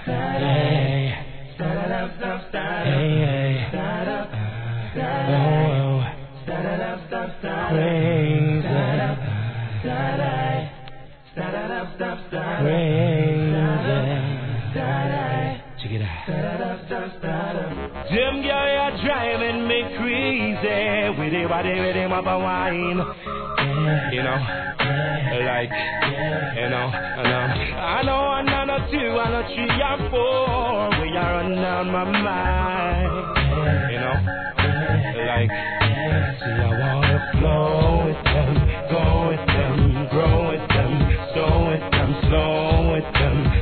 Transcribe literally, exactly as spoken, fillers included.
Hey, hey, oh, crazy, crazy. Check it out. Them girls are driving me crazy with the body with them up a wine. You know, like, you know, I know, I know, I know, not two, I know three and four. We are running down my mind. You know, like, see, I wanna flow with them, go with them, grow with them, slow with them, slow with them.